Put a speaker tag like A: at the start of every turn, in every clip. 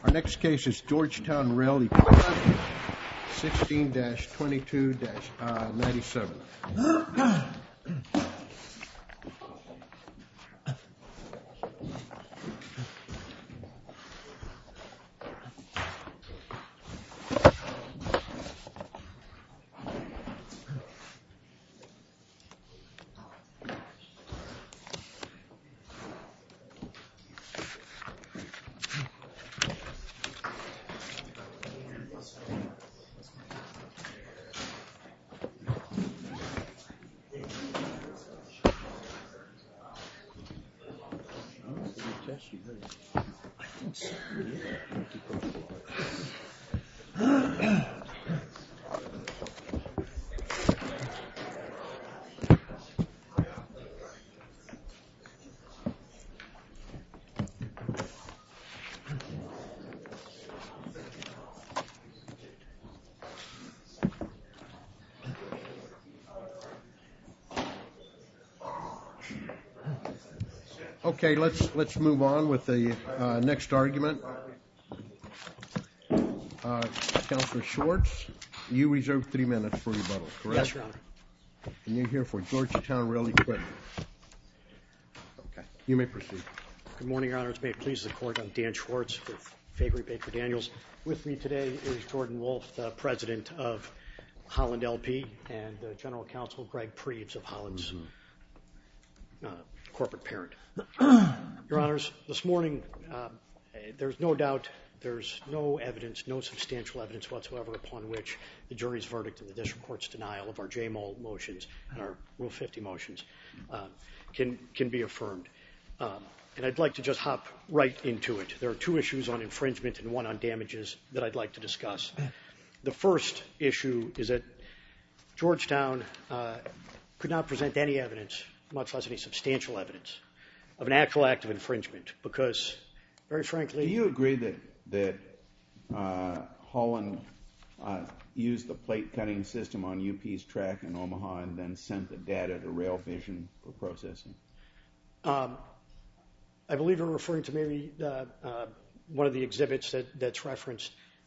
A: Our next case is Georgetown Rail Equipment, 16-22-97. Okay, let's move on with the next argument. Councilor Schwartz, you reserved 3 minutes for rebuttal, correct?
B: Yes, Your Honor.
A: And you're here for Georgetown Rail Equipment. Okay, you may proceed.
B: Good morning, Your Honors. May it please the Court, I'm Dan Schwartz with Fakery Baker Daniels. With me today is Jordan Wolf, the President of Holland LP, and General Counsel Greg Preeves of Holland's corporate parent. Your Honors, this morning, there's no doubt there's no evidence, no substantial evidence whatsoever upon which the jury's verdict and the district court's denial of our JMOL motions and our Rule 50 motions can be affirmed. And I'd like to just hop right into it. There are 2 issues on infringement and 1 on damages that I'd like to discuss. The first issue is that Georgetown could not present any evidence, much less any substantial evidence, of an actual act of infringement because, very frankly...
C: Do you agree that Holland used the plate cutting system on UP's track in Omaha and then sent the data to Rail Vision for processing?
B: I believe you're referring to maybe one of the exhibits that's referenced.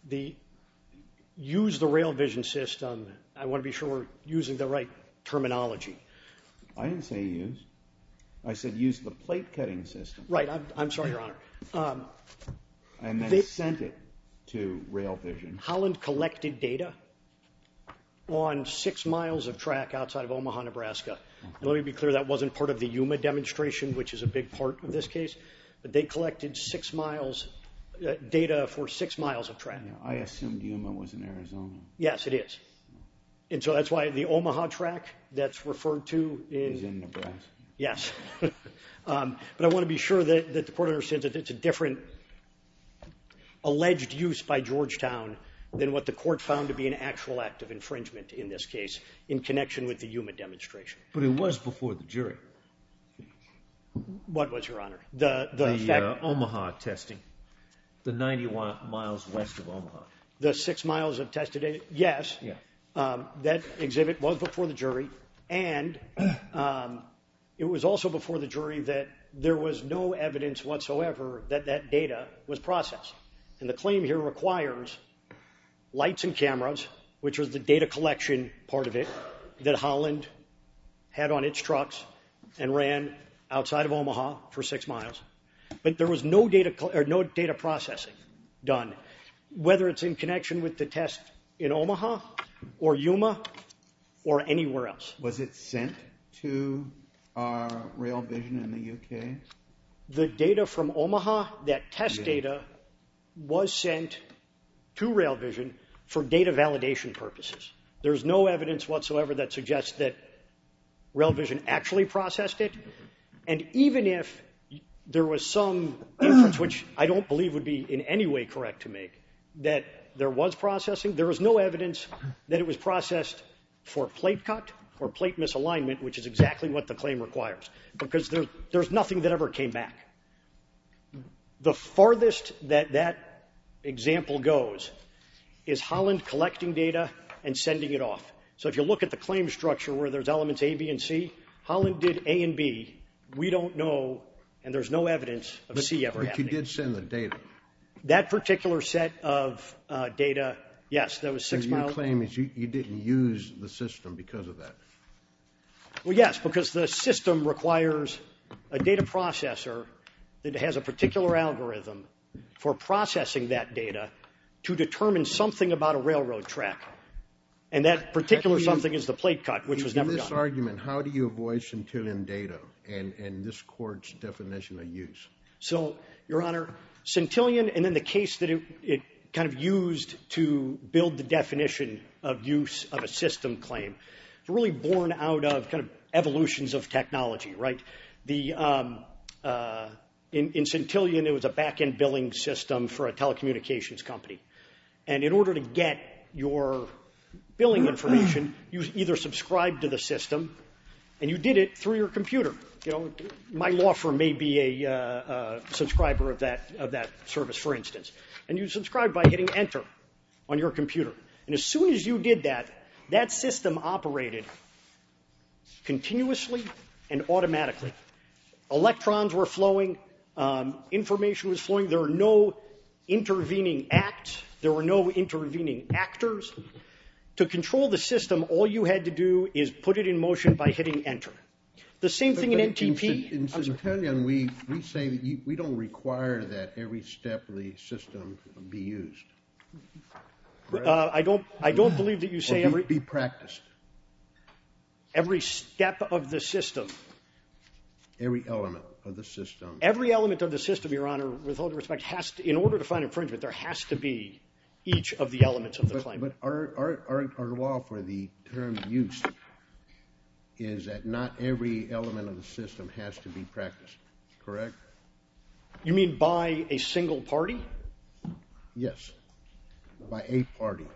B: Use the Rail Vision system. I want to be sure we're using the right terminology.
C: I didn't say use. I said use the plate cutting system.
B: Right. I'm sorry, Your Honor.
C: And then sent it to Rail Vision.
B: Holland collected data on 6 miles of track outside of Omaha, Nebraska. And let me be clear, that wasn't part of the Yuma demonstration, which is a big part of this case. But they collected 6 miles data for 6 miles of track.
C: Yeah, I assumed Yuma was in Arizona.
B: Yes, it is. And so that's why the Omaha track that's referred to
C: is in Nebraska.
B: Yes. But I want to be sure that the court understands that it's a different alleged use by Georgetown than what the court found to be an actual act of infringement in this case in connection with the Yuma demonstration.
D: But it was before the jury.
B: What was, Your Honor?
D: The Omaha testing, the 90 miles west of Omaha.
B: The 6 miles of tested data? Yes.
D: Yeah.
B: That exhibit was before the jury, and it was also before the jury that there was no evidence whatsoever that that data was processed. And the claim here requires lights and cameras, which was the data collection part of it, that Holland had on its trucks and ran outside of Omaha for 6 miles. But there was no data processing done, whether it's in connection with the test in Omaha or Yuma or anywhere else.
C: Was it sent to Rail Vision in the UK?
B: The data from Omaha, that test data, was sent to Rail Vision for data validation purposes. There's no evidence whatsoever that suggests that Rail Vision actually processed it. And even if there was some inference, which I don't believe would be in any way correct to make, that there was processing, there was no evidence that it was processed for plate cut or plate misalignment, which is exactly what the claim requires, because there's nothing that ever came back. The farthest that example goes is Holland collecting data and sending it off. So if you look at the claim structure where there's elements A, B, and C, Holland did A and B. We don't know, and there's no evidence of C ever happening.
A: But you did send the data.
B: That particular set of data, yes, that was 6 miles.
A: Your claim is you didn't use the system because of that.
B: Well, yes, because the system requires a data processor that has a particular algorithm for processing that data to determine something about a railroad track. And that particular something is the plate cut, which was never done.
A: In this argument, how do you avoid Centillion data and this court's definition of use?
B: So, Your Honor, Centillion and then the case that it kind of used to build the definition of use of a system claim is really born out of kind of evolutions of technology, right? In Centillion, it was a back-end billing system for a telecommunications company. And in order to get your billing information, you either subscribed to the system, and you did it through your computer. You know, my law firm may be a subscriber of that service, for instance. And you subscribed by hitting enter on your computer. And as soon as you did that, that system operated continuously and automatically. Electrons were flowing, information was flowing. There were no intervening acts. There were no intervening actors. To control the system, all you had to do is put it in motion by hitting enter. The same thing in NTP.
A: In Centillion, we say that we don't require that every step of the system be used.
B: I don't believe that you say
A: or be practiced.
B: Every step of the system.
A: Every element of the system.
B: Every element of the system, Your Honor, with all due respect, has to, in order to find infringement, there has to be each of the elements of the claim.
A: But our law for the term use is that not every element of the system has to be practiced, correct?
B: You mean by a single party?
A: Yes, by a party.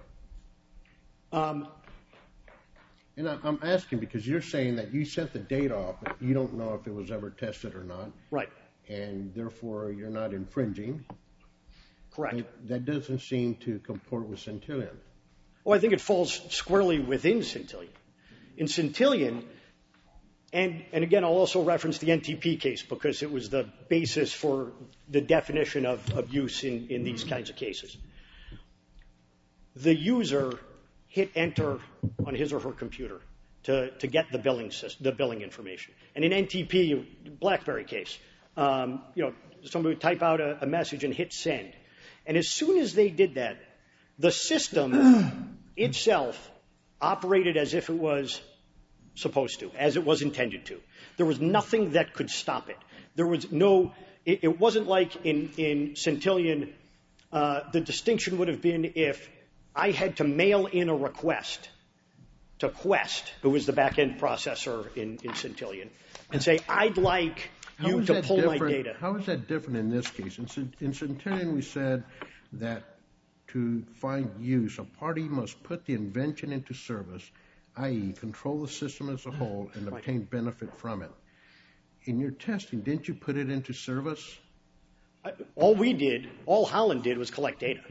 A: And I'm asking because you're saying that you sent the data off, but you don't know if it was ever tested or not.
B: Right.
A: And therefore, you're not infringing.
B: Correct.
A: That doesn't seem to comport with Centillion.
B: Well, I think it falls squarely within Centillion. In Centillion, and again, I'll also reference the NTP case because it was the basis for the definition of use in these kinds of cases. The user hit enter on his or her computer to get the billing information. And in NTP, BlackBerry case, somebody would type out a message and hit send. And as soon as they did that, the system itself operated as if it was supposed to, as it was intended to. There was nothing that could stop it. There was no, it wasn't like in Centillion, the distinction would have been if I had to mail in a request to Quest, who was the back-end processor in Centillion, and say, I'd like you to pull my data.
A: How is that different in this case? In Centillion, we said that to find use, a party must put the invention into service, i.e. control the system as a whole and obtain benefit from it. In your testing, didn't you put it into service?
B: All Holland did was collect data.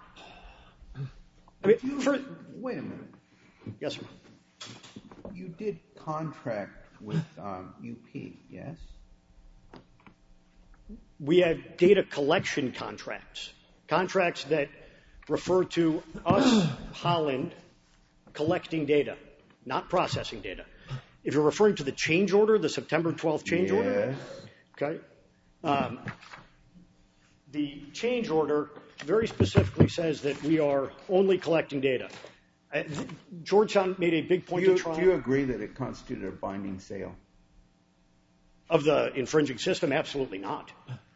C: Wait a minute.
B: Yes, sir.
C: You did contract with UP, yes?
B: We have data collection contracts that refer to us, Holland, collecting data, not processing data. If you're referring to the change order, the September 12th change order, okay, the change order very specifically says that we are only collecting data. Georgetown made a big point to try.
C: Do you agree that it constituted a binding sale?
B: Of the infringing system? Absolutely not.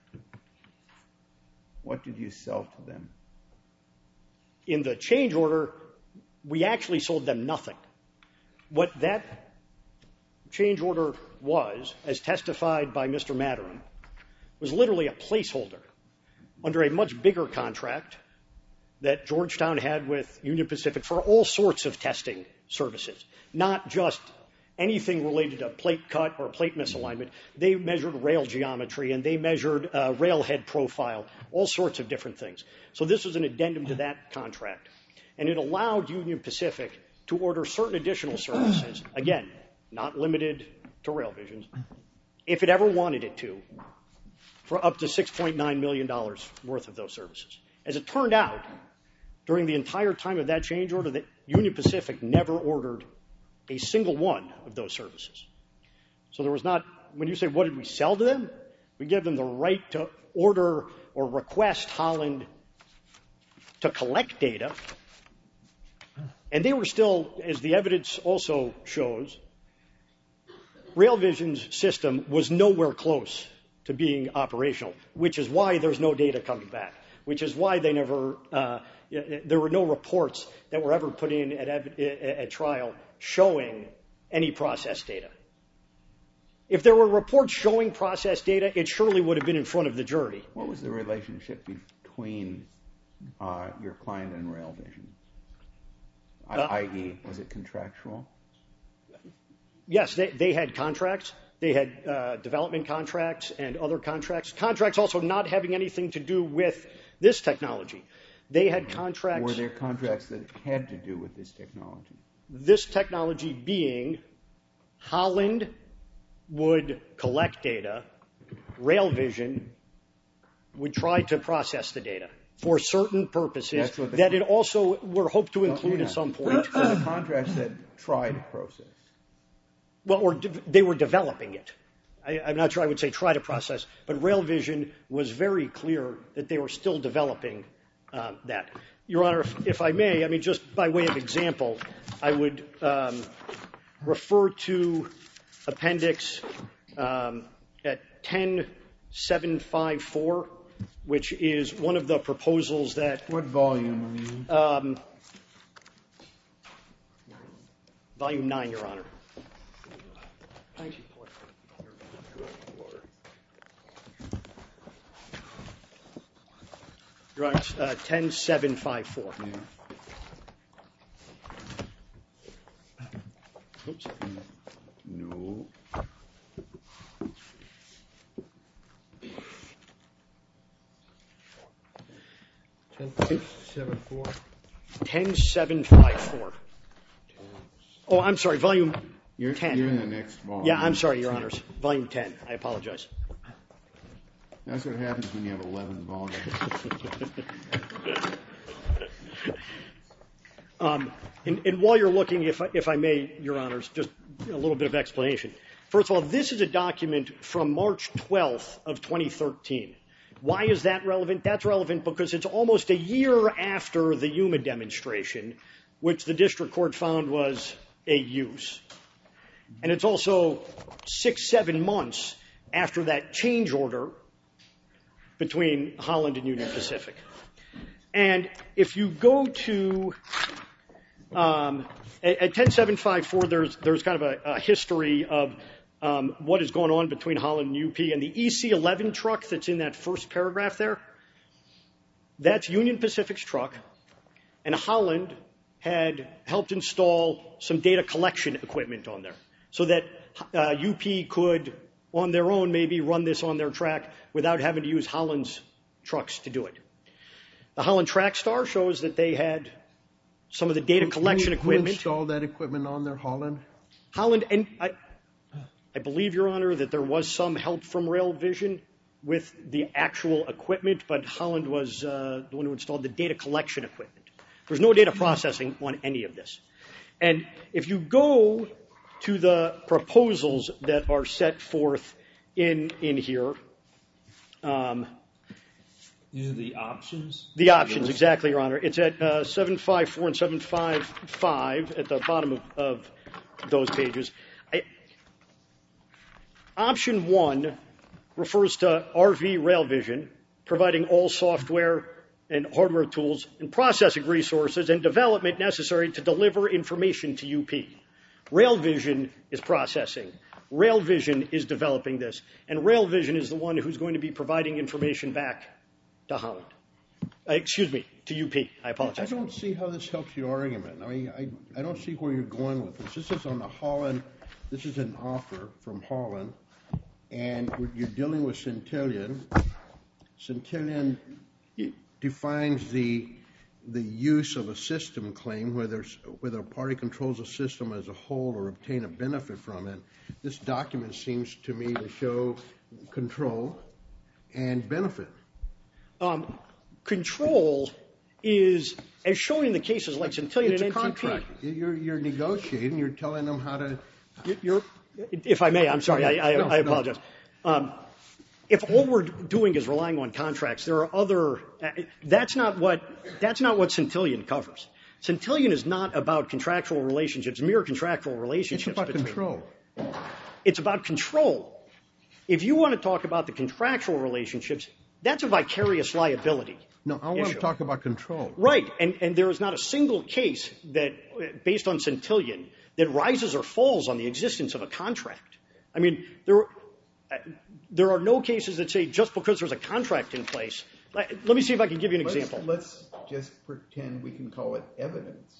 C: What did you sell to them?
B: In the change order, we actually sold them nothing. What that change order was, as testified by Mr. Maturin, was literally a placeholder under a much bigger contract that Georgetown had with Union Pacific for all sorts of testing services, not just anything related to plate cut or plate misalignment. They measured rail geometry and they measured railhead profile, all sorts of different things. So this was an addendum to that contract. And it allowed Union Pacific to order certain additional services, again, not limited to rail visions, if it ever wanted it to, for up to $6.9 million worth of those services. As it turned out, during the entire time of that change order, that Union Pacific never ordered a single one of those services. So there was not, when you say what did we sell to them, we gave them the right to order or request Holland to collect data. And they were still, as the evidence also shows, RailVision's system was nowhere close to being operational, which is why there's no data coming back, which is why they never, there were no reports that were ever put in at trial showing any process data. If there were reports showing process data, it surely would have been in front of the jury.
C: What was the relationship between your client and RailVision? I.e., was it contractual?
B: Yes, they had contracts. They had development contracts and other contracts. Contracts also not having anything to do with this technology. They had contracts.
C: Were there contracts that had to do with this technology?
B: This technology being Holland would collect data, RailVision would try to process the data for certain purposes that it also were hoped to include at some point.
C: So the contract said try to process.
B: Well, or they were developing it. I'm not sure I would say try to process, but RailVision was very clear that they were still developing that. Your Honor, if I may, I mean, just by way of example, I would refer to appendix at 10754, which is one of the proposals that...
C: What volume are you in?
B: Volume 9, Your Honor. Thank you. Your Honor, 10754.
C: Yeah.
B: Oops.
C: No.
A: $10.74.
B: 10754. Oh, I'm sorry, volume 10.
C: You're in the next volume.
B: Yeah, I'm sorry, Your Honors. Volume 10. I apologize.
C: That's what happens when you have 11 volumes.
B: And while you're looking, if I may, Your Honors, just a little bit of explanation. First of all, this is a document from March 12th of 2013. Why is that relevant? That's relevant because it's almost a year after the Yuma demonstration, which the district court found was a use. And it's also 6-7 months after that change order between Holland and Union Pacific. And if you go to, at 10754, there's kind of a history of what is going on between Holland and UP. And the EC11 truck that's in that first paragraph there, that's Union Pacific's truck. And Holland had helped install some data collection equipment on there so that UP could, on their own, maybe run this on their track without having to use Holland's trucks to do it. The Holland Trackstar shows that they had some of the data collection equipment.
A: Who installed that equipment on there, Holland?
B: Holland, and I believe, Your Honor, that there was some help from RailVision with the actual equipment, but Holland was the one who installed the data collection equipment. There's no data processing on any of this. And if you go to the proposals that are set forth in here.
D: These are the options?
B: The options, exactly, Your Honor. It's at 754 and 755 at the bottom of those pages. Option 1 refers to RV RailVision, providing all software and hardware tools and processing resources and development necessary to deliver information to UP. RailVision is processing. RailVision is developing this. And RailVision is the one who's going to be providing information back to Holland. Excuse me, to UP. I apologize.
A: I don't see how this helps your argument. I mean, I don't see where you're going with this. This is on the Holland. This is an offer from Holland. And you're dealing with Centillion. Centillion defines the use of a system claim, whether a party controls a system as a whole or obtain a benefit from it. This document seems to me to show control and benefit?
B: Control is, as shown in the cases like Centillion
A: It's a
B: and NTP.
A: contract. You're negotiating. You're telling them how to.
B: If I may, I'm sorry, I apologize. If all we're doing is relying on contracts, there are other. That's not what Centillion covers. Centillion is not about contractual relationships, mere contractual relationships.
A: It's about control.
B: It's about control. If you want to talk about the contractual relationships, that's a vicarious liability.
A: No, I want to talk about control.
B: Right, and there is not a single case that, based on Centillion, that rises or falls on the existence of a contract. I mean, there are no cases that say just because there's a contract in place. Let me see if I can give you an example.
C: Let's just pretend we can call it evidence.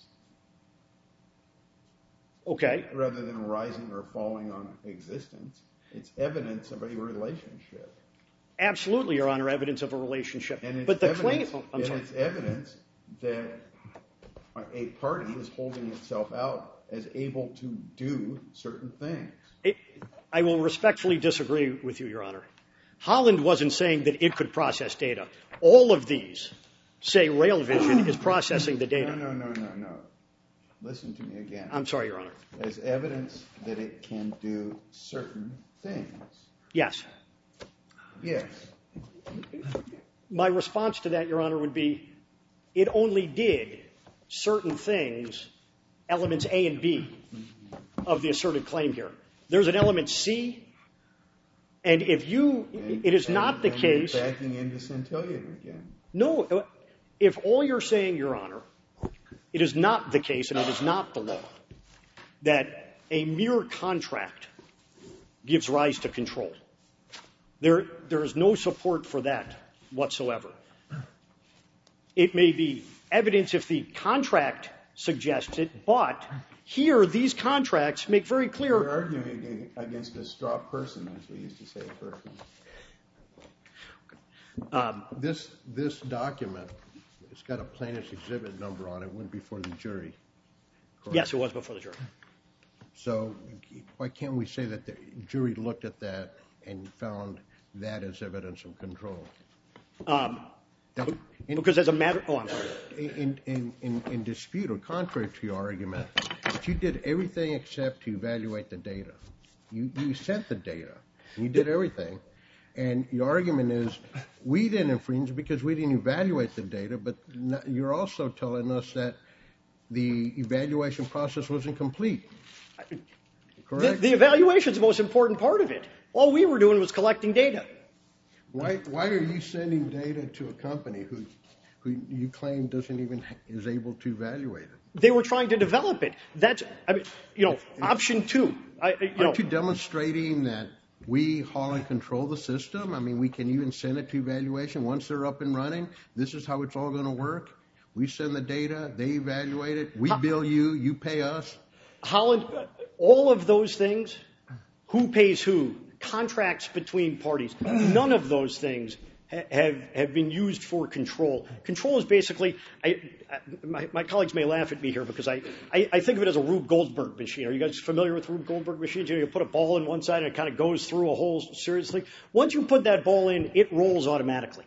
B: Okay.
C: Rather than rising or falling on existence. It's evidence of a relationship.
B: Absolutely, Your Honor, evidence of a relationship.
C: But the claim, it's evidence that a party is holding itself out as able to do certain things.
B: I will respectfully disagree with you, Your Honor. Holland wasn't saying that it could process data. All of these say RailVision is processing the data.
C: No. Listen to me again.
B: I'm sorry, Your Honor.
C: As evidence that it can do certain things.
B: Yes.
C: Yes.
B: My response to that, Your Honor, would be it only did certain things, elements A and B of the asserted claim here. There's an element C, and it is not the case.
C: You're backing into Centillion again.
B: No, if all you're saying, Your Honor, it is not the case and it is not the law that a mere contract gives rise to control. There is no support for that whatsoever. It may be evidence if the contract suggests it, but here these contracts make very clear.
C: You're arguing against a straw person, as we used to say at first.
A: This document, it's got a plaintiff's exhibit number on it. Went before the jury. Correct?
B: Yes, it was before the jury. So
A: why can't we say that the jury looked at that and found that as evidence of control?
B: Because as a matter, I'm sorry.
A: In dispute or contrary to your argument, that you did everything except to evaluate the data. You sent the data. You did everything. And your argument is we didn't infringe because we didn't evaluate the data, but you're also telling us that the evaluation process wasn't complete. Correct?
B: The evaluation is the most important part of it. All we were doing was collecting data.
A: Why are you sending data to a company who you claim is able to evaluate it?
B: They were trying to develop it. That's, option two.
A: Aren't you demonstrating that we, Holland, control the system? I mean, we can even send it to evaluation once they're up and running. This is how it's all going to work. We send the data, they evaluate it, we bill you, you pay us.
B: Holland, all of those things, who pays who, contracts between parties, none of those things have been used for control. Control is basically, my colleagues may laugh at me here because I think of it as a Rube Goldberg machine. Are you guys familiar with Rube Goldberg machines? You put a ball in one side and it kind of goes through a whole series of things. Once you put that ball in, it rolls automatically.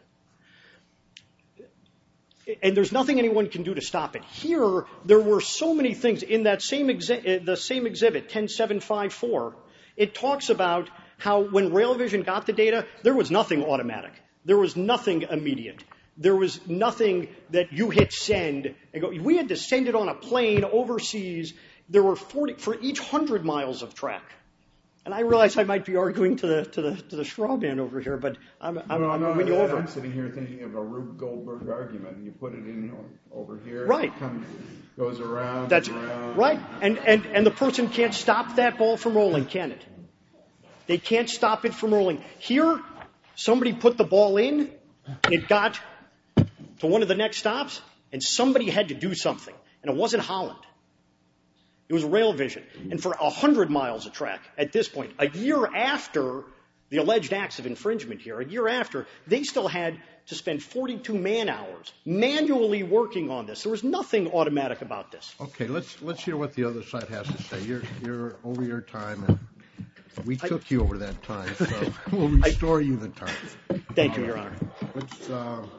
B: And there's nothing anyone can do to stop it. Here, there were so many things in that same exhibit, 10754. It talks about how when RailVision got the data, there was nothing automatic. There was nothing immediate. There was nothing that you hit send and go. We had to send it on a plane overseas. There were 40 for each 100 miles of track. And I realize I might be arguing to the straw man over here, but I'm winning you over.
C: I'm sitting here thinking of a Rube Goldberg argument, and you put it in over here.
B: Right.
C: It goes around.
B: That's
C: around.
B: Right. And the person can't stop that ball from rolling, can it? They can't stop it from rolling. Here, somebody put the ball in, it got to one of the next stops, and somebody had to do something. And it wasn't Holland. It was RailVision. And for 100 miles of track at this point, a year after the alleged acts of infringement here, a year after, they still had to spend 42 man-hours manually working on this. There was nothing automatic about this.
A: Okay, let's hear what the other side has to say. You're over your time. And We took you over that time, so we'll restore you the time.
B: Thank you, Your Honor.
A: Let's,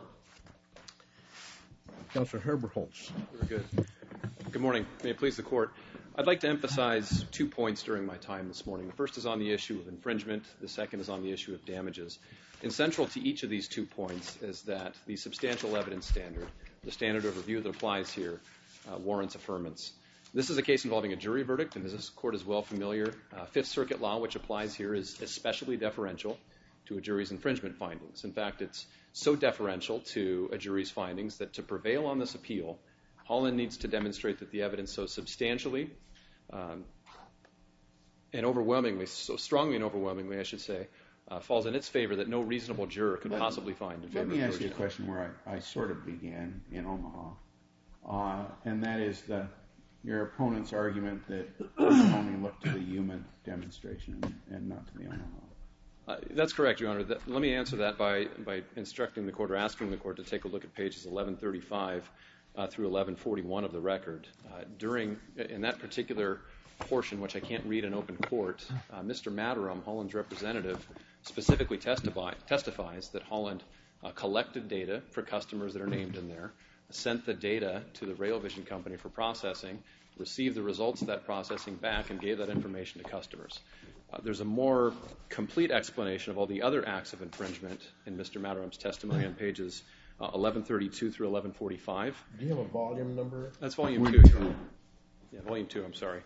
A: Counselor Herbert Holtz.
E: Very good. Good morning. May it please the Court. I'd like to emphasize 2 points during my time this morning. The first is on the issue of infringement. The second is on the issue of damages. And central to each of these 2 points is that the substantial evidence standard, the standard of review that applies here, warrants affirmance. This is a case involving a jury verdict, and as this Court is well familiar, Fifth Circuit law, which applies here, is especially deferential to a jury's infringement findings. In fact, it's so deferential to a jury's findings that to prevail on this appeal, Holland needs to demonstrate that the evidence so substantially and overwhelmingly, so strongly and overwhelmingly, I should say, falls in its favor that no reasonable juror could possibly find in favor of Georgetown.
C: Let me ask you a question where I sort of began in Omaha, and that is your opponent's argument that you can only look to the human demonstration and not to the Omaha.
E: That's correct, Your Honor. Let me answer that by instructing the Court or asking the Court to take a look at pages 1135 through 1141 of the record. In that particular portion, which I can't read in open court, Mr. Matterum, Holland's representative, specifically testifies that Holland collected data for customers that are named in there, sent the data to the Rail Vision company for processing, received the results of that processing back, and gave that information to customers. There's a more complete explanation of all the other acts of infringement in Mr. Matterum's testimony on pages 1132 through 1145.
A: Do you have a volume number?
E: That's volume 2. Yeah, volume 2, I'm sorry.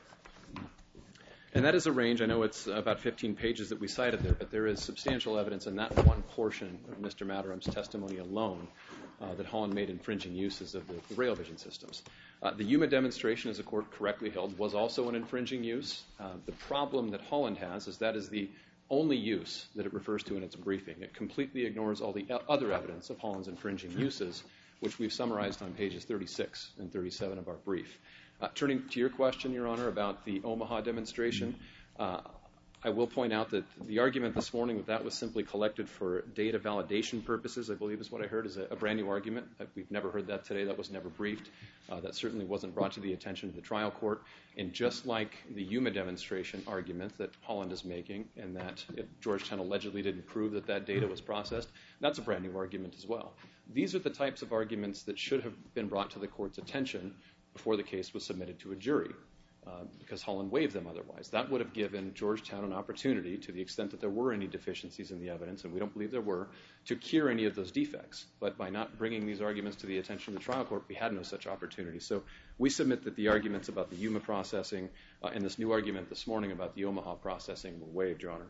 E: And that is a range. I know it's about 15 pages that we cited there, but there is substantial evidence in that one portion of Mr. Matterum's testimony alone that Holland made infringing uses of the Rail Vision systems. The UMA demonstration, as the Court correctly held, was also an infringing use. The problem that Holland has is that is the only use that it refers to in its briefing. It completely ignores all the other evidence of Holland's infringing uses, which we've summarized on pages 36 and 37 of our brief. Turning to your question, Your Honor, about the Omaha demonstration, I will point out that the argument this morning that was simply collected for data validation purposes, I believe is what I heard, is a brand new argument. We've never heard that today. That was never briefed. That certainly wasn't brought to the attention of the trial court. And just like the UMA demonstration argument that Holland is making, and that Georgetown allegedly didn't prove that that data was processed, that's a brand new argument as well. These are the types of arguments that should have been brought to the court's attention before the case was submitted to a jury, because Holland waived them otherwise. That would have given Georgetown an opportunity, to the extent that there were any deficiencies in the evidence, and we don't believe there were, to cure any of those defects. But by not bringing these arguments to the attention of the trial court, we had no such opportunity. So we submit that the arguments about the UMA processing and this new argument this morning about the Omaha processing were waived, Your Honor.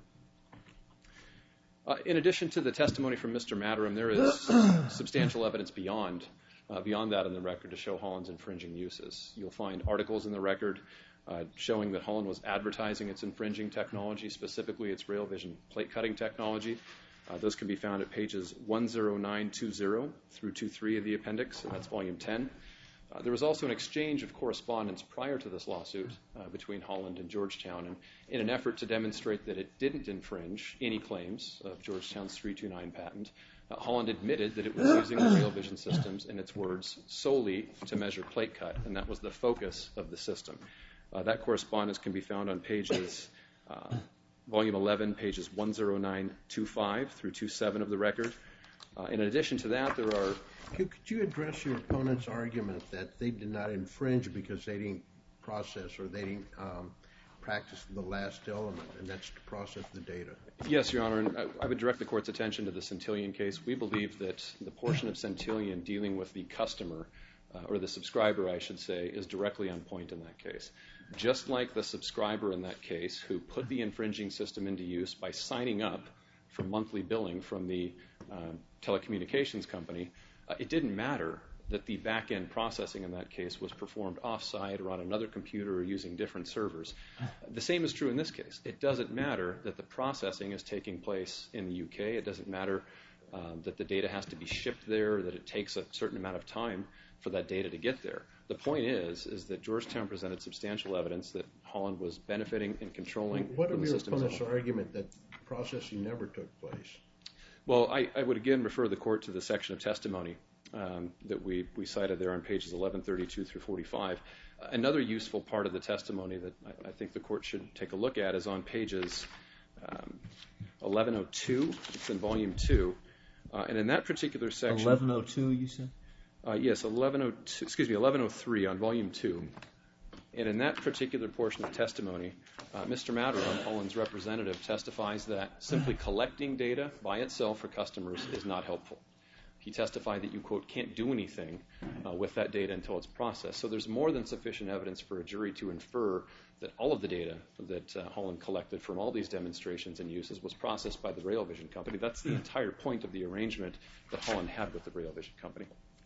E: In addition to the testimony from Mr. Matterum, there is substantial evidence beyond that in the record to show Holland's infringing uses. You'll find articles in the record showing that Holland was advertising its infringing technology, specifically its Rail Vision plate cutting technology. Those can be found at pages 10920 through 23 of the appendix, and that's volume 10. There was also an exchange of correspondence prior to this lawsuit between Holland and Georgetown, and in an effort to demonstrate that it didn't infringe any claims of Georgetown's 329 patent, Holland admitted that it was using the Rail Vision systems, in its words, solely to measure plate cut, and that was the focus of the system. That correspondence can be found on pages, volume 11, pages 10925 through 27 of the record. In addition to that, there are...
A: Could you address your opponent's argument that they did not infringe because they didn't process or they didn't practice the last element, and that's to process the data?
E: Yes, Your Honor, and I would direct the Court's attention to the Centillion case. We believe that the portion of Centillion dealing with the customer, or the subscriber, I should say, is directly on point in that case. Just like the subscriber in that case who put the infringing system into use by signing up for monthly billing from the telecommunications company, it didn't matter that the back-end processing in that case was performed off-site or on another computer or using different servers. The same is true in this case. It doesn't matter that the processing is taking place in the UK. It doesn't matter that the data has to be shipped there or that it takes a certain amount of time for that data to get there. The point is that Georgetown presented substantial evidence that Holland was benefiting and controlling
A: What
E: from
A: of
E: the
A: your
E: system as a
A: opponent's
E: whole.
A: argument that processing never took place?
E: Well, I would again refer the Court to the section of testimony that we cited there on pages 1132 through 45. Another useful part of the testimony that I think the Court should take a look at is on pages 1102. It's in Volume 2. And in that particular section...
D: 1102, you said?
E: Yes, 1103 on Volume 2. And in that particular portion of testimony, Mr. Matteron, Holland's representative, testifies that simply collecting data by itself for customers is not helpful. He testified that you, quote, can't do anything with that data until it's processed. So there's more than sufficient evidence for a jury to infer that all of the data that Holland collected from all these demonstrations and uses was processed by the Rail Vision Company. That's the entire point of the arrangement that Holland had with the Rail Vision Company.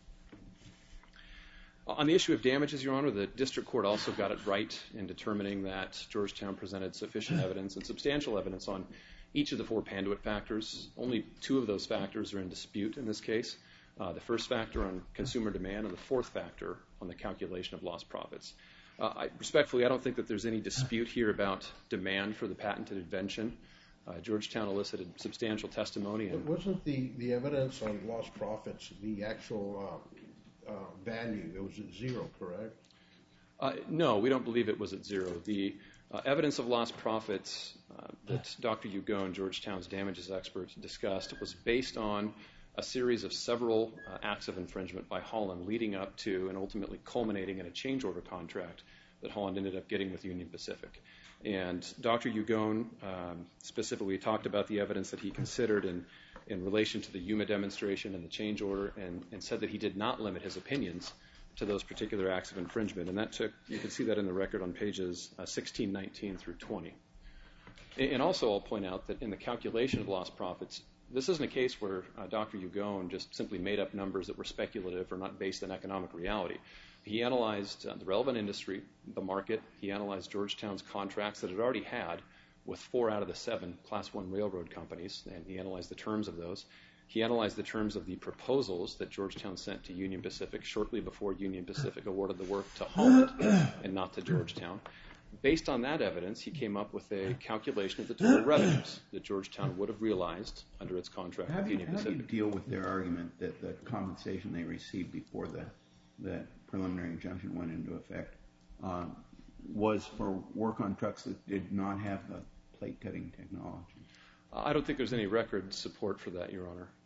E: On the issue of damages, Your Honor, the district court also got it right in determining that Georgetown presented sufficient evidence and substantial evidence on each of the 4 Panduit factors. Only 2 of those factors are in dispute in this case. The first factor on consumer demand and the fourth factor on the calculation of lost profits. Respectfully, I don't think that there's any dispute here about demand for the patented invention. Georgetown elicited substantial testimony.
A: But wasn't the evidence on lost profits the actual value? It was at 0, correct?
E: No, we don't believe it was at 0. The evidence of lost profits that Dr. Hugon, Georgetown's damages expert, discussed was based on a series of several acts of infringement by Holland leading up to and ultimately culminating in a change order contract that Holland ended up getting with Union Pacific. And Dr. Hugon specifically talked about the evidence that he considered in relation to the Yuma demonstration and the change order and said that he did not limit his opinions to those particular acts of infringement. And that took, you can see that in the record on pages 16, 19 through 20. And also I'll point out that in the calculation of lost profits, this isn't a case where Dr. Hugon just simply made up numbers that were speculative or not based on economic reality. He analyzed the relevant industry, the market. He analyzed Georgetown's contracts that it already had with 4 out of the 7 Class 1 railroad companies, and he analyzed the terms of those. He analyzed the terms of the proposals that Georgetown sent to Union Pacific shortly before Union Pacific awarded the work to Holland and not to Georgetown. Based on that evidence, he came up with a calculation of the total revenues that Georgetown would have realized under its contract with Union Pacific.
C: How do you deal with their argument that the compensation they received before the preliminary injunction went into effect was for work on trucks that did not have the plate cutting technology?
E: I don't think there's any record support for that, Your Honor.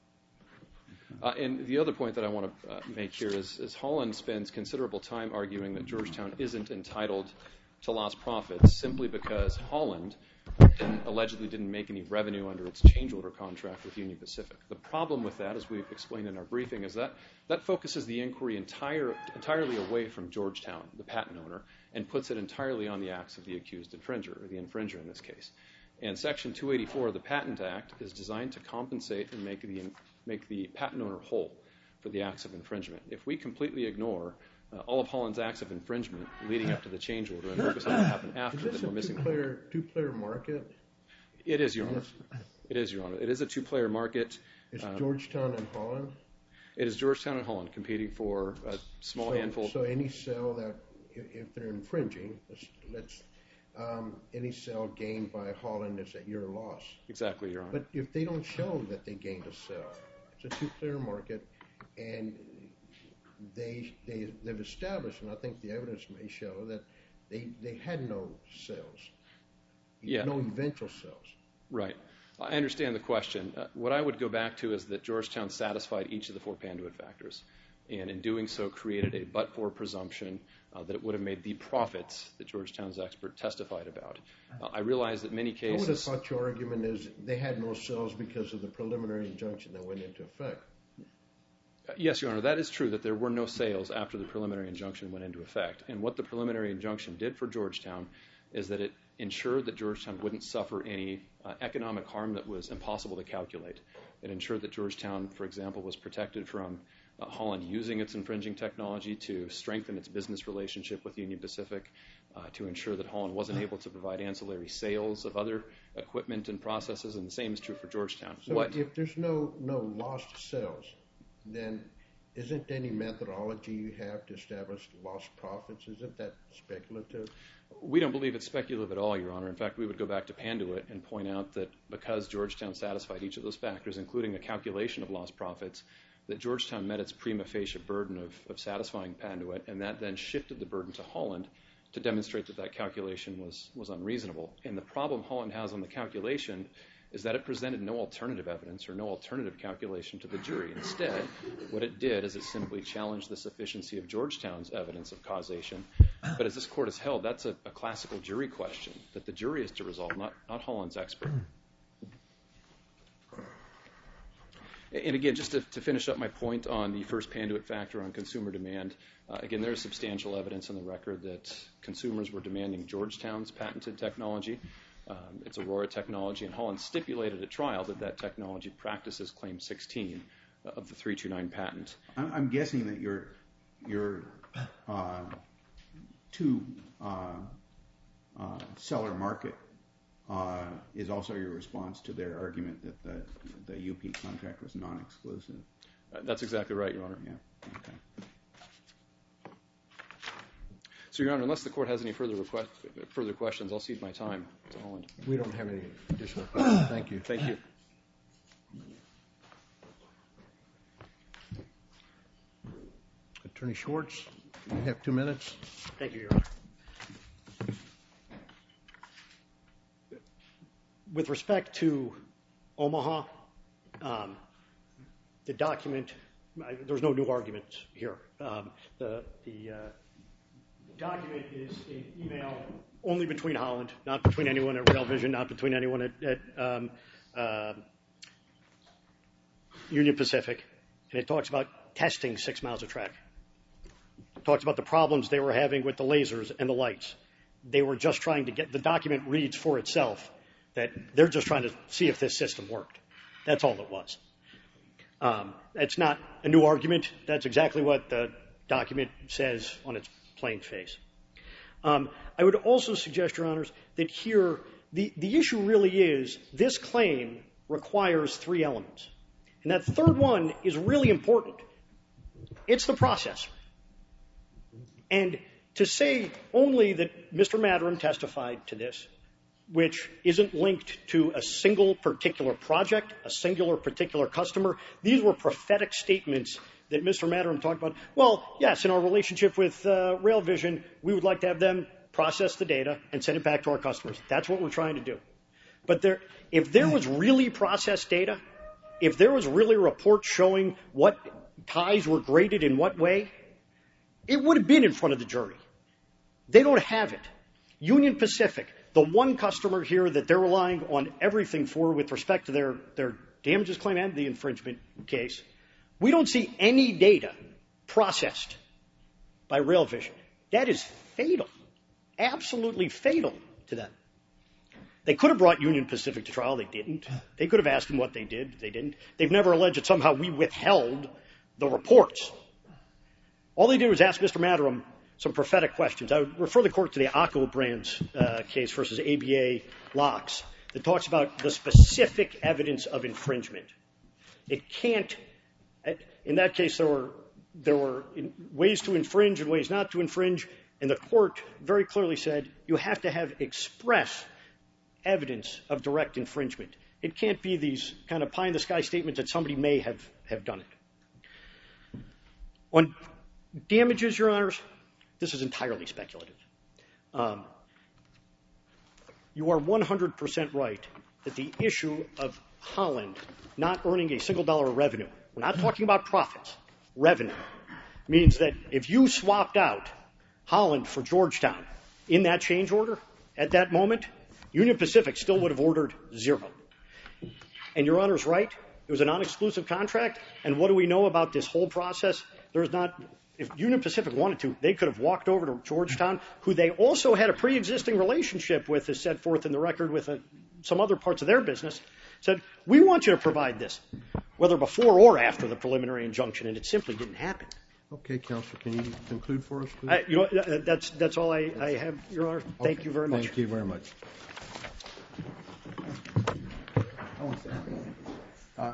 E: And the other point that I want to make here is Holland spends considerable time arguing that Georgetown isn't entitled to lost profits simply because Holland allegedly didn't make any revenue under its change order contract with Union Pacific. The problem with that, as we've explained in our briefing, is that focuses the inquiry entirely away from Georgetown, the patent owner, and puts it entirely on the acts of the accused infringer, or the infringer in this case. And Section 284 of the Patent Act is designed to compensate and make the patent owner whole for the acts of infringement. If we completely ignore all of Holland's acts of infringement leading up to the change order and focus on what happened after,
A: then we're missing. Is this a two-player market?
E: It is, Your Honor. It is, Your Honor. It is a two-player market.
A: Is Georgetown and Holland?
E: It is Georgetown and Holland competing for a small handful.
A: So any sale that, if they're infringing, any sale gained by Holland is at your loss.
E: Exactly, Your Honor.
A: But if they don't show that they gained a sale, it's a two-player market, and they've established, and I think the evidence may show, that they had no sales, no eventual sales.
E: Right. I understand the question. What I would go back to is that Georgetown satisfied each of the 4 Panduit factors, and in doing so created a but-for presumption that it would have made the profits that Georgetown's expert testified about. I realize that many cases... I would have thought your argument is they had no sales because of the preliminary injunction that went into effect. Yes, Your Honor, that is true, that there were no sales after the preliminary injunction went into effect. And what the preliminary injunction did for Georgetown is that it ensured that Georgetown wouldn't suffer any economic harm that was impossible to calculate. It ensured that Georgetown, for example, was protected from Holland using its infringing technology to strengthen its business relationship with Union Pacific, to ensure that Holland wasn't able to provide ancillary sales of other equipment and processes, and the same is true for Georgetown. So if there's no lost sales, then isn't any methodology you have to establish lost profits? Isn't that speculative? We don't believe it's speculative at all, Your Honor. In fact, we would go back to Panduit and point out that because Georgetown satisfied each of those factors, including the calculation of lost profits, that Georgetown met its prima facie burden of satisfying Panduit, and that then shifted the burden to Holland to demonstrate that that calculation was unreasonable. And the problem Holland has on the calculation is that it presented no alternative evidence or no alternative calculation to the jury. Instead, what it did is it simply challenged the sufficiency of Georgetown's evidence of causation. But as this court has held, that's a classical jury question that the jury is to resolve, not Holland's expert. And again, just to finish up my point on the first Panduit factor on consumer demand, again, there is substantial evidence in the record that consumers were demanding Georgetown's patented technology. It's Aurora technology, and Holland stipulated at trial that that technology practices Claim 16 of the 329 patent.
C: I'm guessing that your two-seller market is also your response to their argument that the UP contract was non-exclusive.
E: That's exactly right, Your Honor.
C: Yeah. Okay.
E: So, Your Honor, unless the court has any further questions, I'll cede my time to Holland.
A: We don't have any additional questions. Thank you.
E: Thank you.
A: Attorney Schwartz, you have 2 minutes.
B: Thank you, Your Honor. With respect to Omaha, the document, there's no new arguments here. The document is an email only between Holland, not between anyone at Real Vision, not between anyone at Union Pacific, and it talks about testing 6 miles of track. It talks about the problems they were having with the lasers and the lights. They were just trying to get, the document reads for itself that they're just trying to see if this system worked. That's all it was. It's not a new argument. That's exactly what the document says on its plain face. I would also suggest, Your Honors, that here the issue really is this claim requires 3 elements. And that third one is really important. It's the processor. And to say only that Mr. Madaram testified to this, which isn't linked to a single particular project, a singular particular customer, these were prophetic statements that Mr. Madaram talked about. Well, yes, in our relationship with Real Vision, we would like to have them process the data and send it back to our customers. That's what we're trying to do. But if there was really processed data, if there was really a report showing what ties were graded in what way, it would have been in front of the jury. They don't have it. Union Pacific, the one customer here that they're relying on everything for with respect to their damages claim and the infringement case, we don't see any data processed by Real Vision. That is fatal, absolutely fatal to them. They could have brought Union Pacific to trial. They didn't. They could have asked them what they did. They didn't. They've never alleged that somehow we withheld the reports. All they did was ask Mr. Madaram some prophetic questions. I would refer the court to the Akko Brands case versus ABA Locks that talks about the specific evidence of infringement. It can't, in that case, there were ways to infringe and ways not to infringe, and the court very clearly said you have to have express evidence of direct infringement. It can't be these kind of pie-in-the-sky statements that somebody may have done it. On damages, Your Honors, this is entirely speculative. You are 100% right that the issue of Holland not earning a single dollar of revenue, we're not talking about profits, revenue, means that if you swapped out Holland for Georgetown in that change order at that moment, Union Pacific still would have ordered 0. And Your Honor's right. It was a non-exclusive contract. And what do we know about this whole process? If Union Pacific wanted to, they could have walked over to Georgetown, who they also had a pre-existing relationship with, as set forth in the record with some other parts of their business, said, we want you to provide this, whether before or after the preliminary injunction, and it simply didn't happen.
A: Okay, Counsel, can you conclude for us, please?
B: That's all I have, Your Honor. Thank you very much.
A: Thank you very much.
C: I want to say